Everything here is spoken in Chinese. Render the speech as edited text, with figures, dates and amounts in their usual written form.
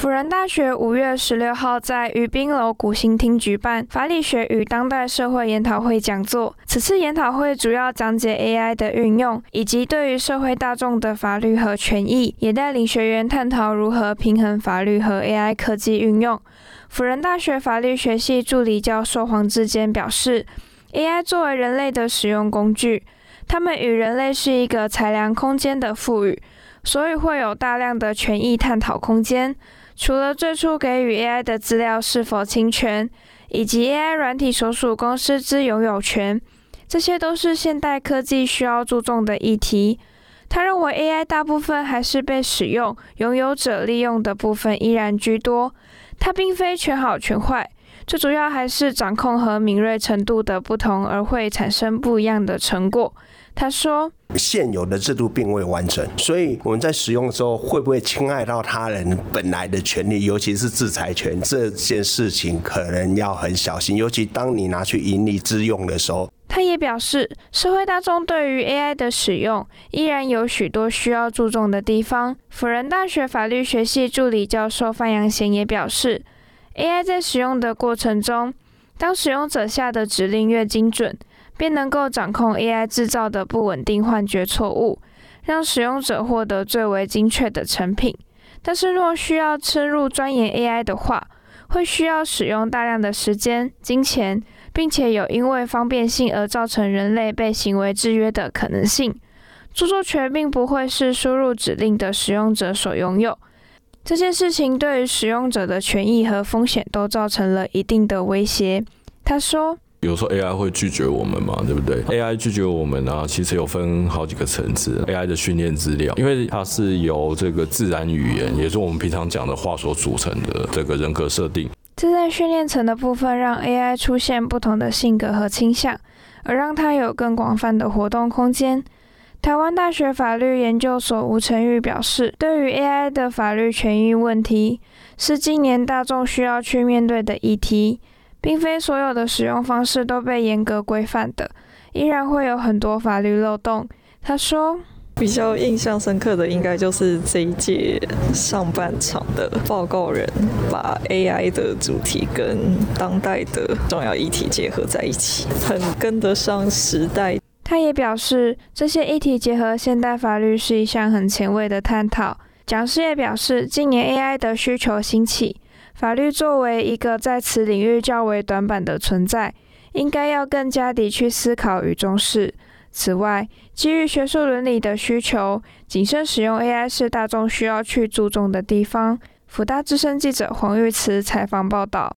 辅仁大学5月16号在于宾楼古新厅举办法理学与当代社会研讨会讲座。此次研讨会主要讲解 AI 的运用，以及对于社会大众的法律和权益，也带领学员探讨如何平衡法律和 AI 科技运用。辅仁大学法律学系助理教授黄志坚表示， AI 作为人类的使用工具，它们与人类是一个裁量空间的赋予，所以会有大量的权益探讨空间。除了最初给予 AI 的资料是否侵权，以及 AI 软体所属公司之拥有权，这些都是现代科技需要注重的议题。他认为 AI 大部分还是被使用，拥有者利用的部分依然居多，它并非全好全坏，最主要还是掌控和敏锐程度的不同而会产生不一样的成果。他说， 现有的制度并未完整，所以我们在使用的时候会不会侵害到他人本来的权利，尤其是制裁权，这件事情可能要很小心，尤其当你拿去盈利之用的时候。 他也表示，社会大众对于 AI 的使用依然有许多需要注重的地方。辅仁大学法律学系助理教授范阳贤也表示， AI 在使用的过程中，当使用者下的指令越精准，便能够掌控 AI 制造的不稳定幻觉错误，让使用者获得最为精确的成品。但是若需要深入钻研 AI 的话，会需要使用大量的时间、金钱，并且有因为方便性而造成人类被行为制约的可能性。著作权并不会是输入指令的使用者所拥有。这件事情对于使用者的权益和风险都造成了一定的威胁。他说， 有时候 AI 会拒绝我们嘛，对不对？ AI 拒绝我们啊，其实有分好几个层次。 AI 的训练资料，因为它是由这个自然语言，也是我们平常讲的话所组成的这个人格设定。 这在训练层的部分让 AI 出现不同的性格和倾向，而让它有更广泛的活动空间。台湾大学法律研究所吴成玉表示，对于 AI 的法律权益问题，是近年大众需要去面对的议题，并非所有的使用方式都被严格规范的，依然会有很多法律漏洞。他说， 比较印象深刻的应该就是这一届上半场的报告人把 AI 的主题跟当代的重要议题结合在一起，很跟得上时代。 他也表示，这些议题结合现代法律是一项很前卫的探讨。讲师也表示，近年 AI 的需求兴起，法律作为一个在此领域较为短板的存在，应该要更加地去思考与重视。此外，基于学术伦理的需求，谨慎使用 AI 是大众需要去注重的地方。辅大之声记者黄玉慈采访报道。